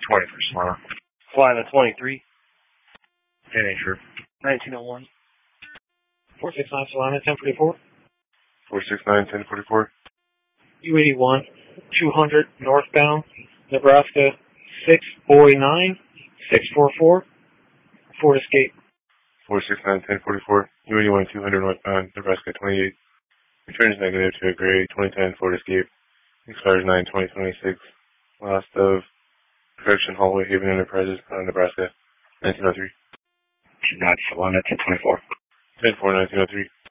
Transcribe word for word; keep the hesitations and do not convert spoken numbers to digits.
twenty for Solana. Flying the twenty-three. ten A sure. nineteen oh one. four six nine Solana, ten forty-four. four six nine, ten forty-four. U eighty-one, two hundred northbound, Nebraska six oh nine, six four four. Ford Escape. four six nine, ten forty-four. U eighty-one, two hundred northbound, Nebraska twenty-eight. Returns negative to a gray, twenty ten Ford Escape. Expires nine twenty twenty-six. Last of Production Hallway Haven Enterprises, uh, Nebraska, nineteen oh three. two nine Solana, ten twenty-four. ten four, nineteen oh three.